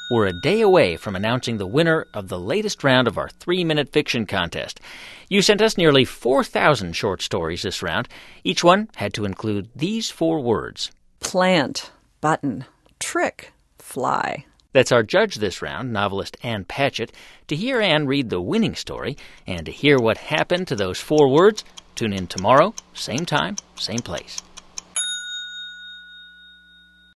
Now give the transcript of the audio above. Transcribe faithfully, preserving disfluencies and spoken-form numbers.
we're a day away from announcing the winner of the latest round of our three-minute fiction contest. You sent us nearly four thousand short stories this round. Each one had to include these four words. Plant, button, trick, fly. That's our judge this round, novelist Ann Patchett. To hear Ann read the winning story and to hear what happened to those four words, tune in tomorrow, same time, same place.